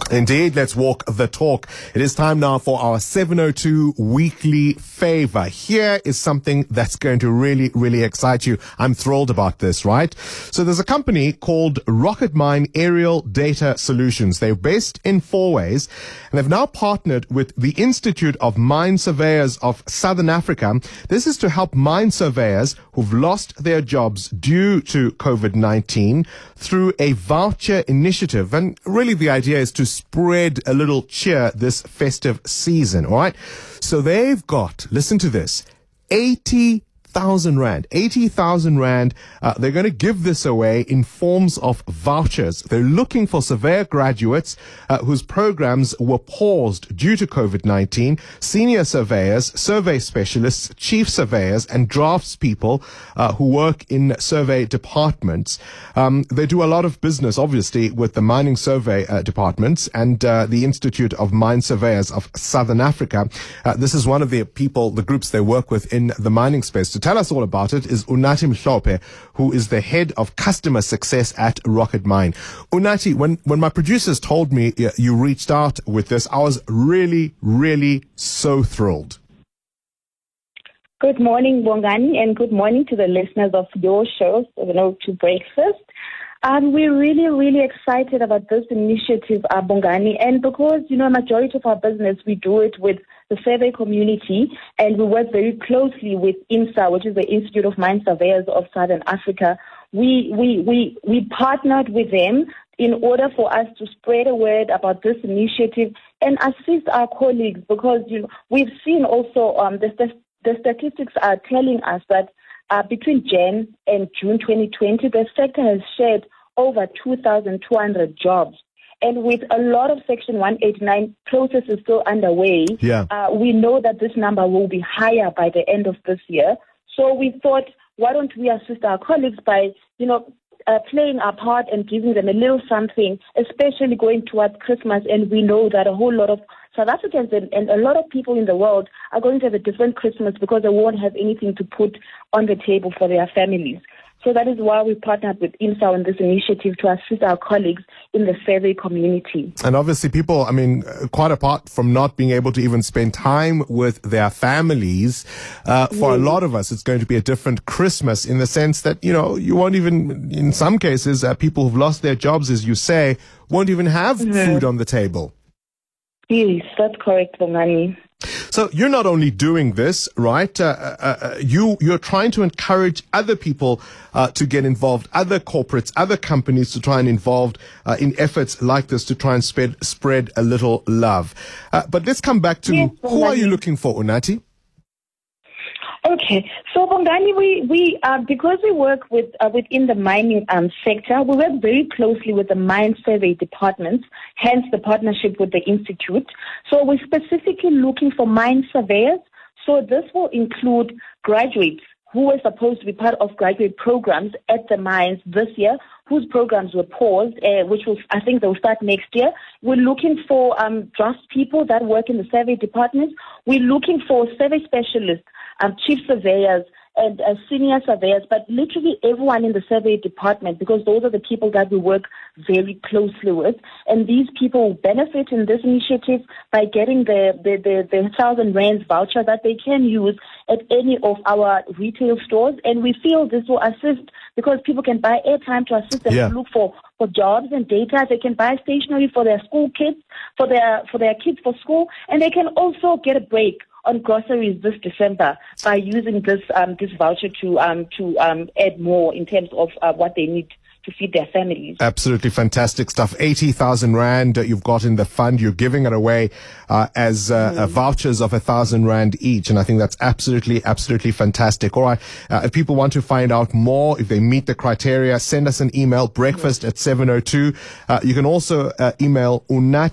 Indeed, let's walk the talk. It is time now for our 702 weekly favor. Here is something that's going to really, really excite you. I'm thrilled about this, right? So there's a company called Rocket Mine Aerial Data Solutions. They're based in Fourways, and they've now partnered with the Institute of Mine Surveyors of Southern Africa. This is to help mine surveyors who've lost their jobs due to COVID-19 through a voucher initiative. And really the idea is to spread a little cheer this festive season, all right? So they've got, listen to this, 80,000 rand. They're going to give this away in forms of vouchers. They're looking for surveyor graduates whose programs were paused due to COVID-19, senior surveyors, survey specialists, chief surveyors, and draftspeople who work in survey departments. They do a lot of business, obviously, with the mining survey departments and the Institute of Mine Surveyors of Southern Africa. This is one of the people, the groups they work with in the mining space. To tell us all about it is Unathi Mhlophe, who is the head of customer success at Rocket Mine. Unathi, when my producers told me you reached out with this, I was really, really so thrilled. Good morning, Bongani, and good morning to the listeners of your show, to Breakfast. We're really, really excited about this initiative, Bongani, and because, a majority of our business, we do it with the survey community, and we work very closely with IMSA, which is the Institute of Mine Surveyors of Southern Africa. We partnered with them in order for us to spread a word about this initiative and assist our colleagues, because we've seen also the statistics are telling us that between Jan and June 2020, the sector has shed over 2,200 jobs. And with a lot of Section 189 processes still underway, we know that this number will be higher by the end of this year. So we thought, why don't we assist our colleagues by, playing our part and giving them a little something, especially going towards Christmas. And we know that a whole lot of South Africans and a lot of people in the world are going to have a different Christmas because they won't have anything to put on the table for their families. So that is why we partnered with IMSA on this initiative to assist our colleagues in the survey community. And obviously people, quite apart from not being able to even spend time with their families, for a lot of us, it's going to be a different Christmas in the sense that, you won't even, in some cases, people who've lost their jobs, as you say, won't even have food on the table. Yes, that's correct, Bongani. So you're not only doing this, right? You're trying to encourage other people to get involved, other corporates, other companies to try and involved in efforts like this to try and spread a little love. But let's come back to who are you looking for, Unathi? Okay, so Bongani, we because we work within the mining sector, we work very closely with the mine survey departments, hence the partnership with the institute. So we're specifically looking for mine surveyors. So this will include graduates who were supposed to be part of graduate programs at the mines this year, whose programs were paused, which I think they'll start next year. We're looking for draft people that work in the survey departments. We're looking for survey specialists, chief surveyors, and senior surveyors, but literally everyone in the survey department, because those are the people that we work very closely with. And these people benefit in this initiative by getting the 1,000 rands voucher that they can use at any of our retail stores. And we feel this will assist because people can buy airtime to assist them to look for jobs and data. They can buy stationery for their school kids, for their kids for school, and they can also get a break on groceries this December by using this voucher to add more in terms of what they need to feed their families. Absolutely fantastic stuff. 80,000 rand you've got in the fund. You're giving it away as vouchers of 1,000 rand each, and I think that's absolutely fantastic. All right, if people want to find out more, if they meet the criteria, send us an email, breakfast@702. You can also email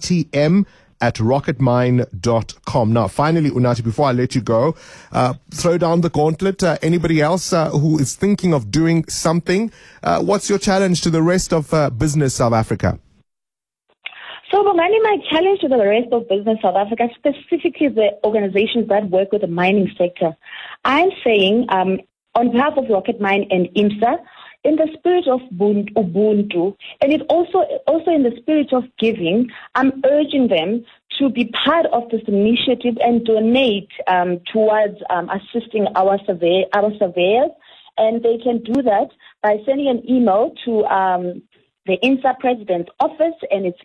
unathi@rocketmine.com. Now, finally, Unathi, before I let you go, throw down the gauntlet. Anybody else who is thinking of doing something, what's your challenge to the rest of Business South Africa? So, Bongani, my challenge to the rest of Business South Africa, specifically the organizations that work with the mining sector, I'm saying on behalf of Rocket Mine and IMSA, in the spirit of Ubuntu, and it also in the spirit of giving, I'm urging them to be part of this initiative and donate towards assisting our surveyors. And they can do that by sending an email to the INSA President's Office, and it's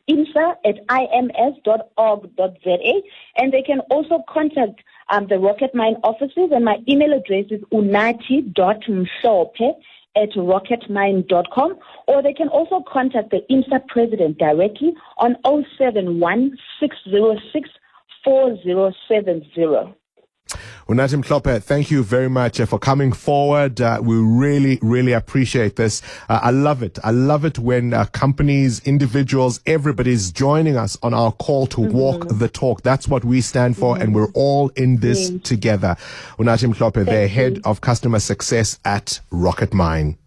insa@ims.org.za. And they can also contact the Rocket Mine offices, and my email address is unati.msope@rocketmine.com, or they can also contact the INSA President directly on 071-606-4070. Unathi Mhlophe, thank you very much for coming forward. We really, really appreciate this. I love it. I love it when companies, individuals, everybody's joining us on our call to walk the talk. That's what we stand for, and we're all in this together. Unathi Mhlophe, the head of customer success at Rocket Mine.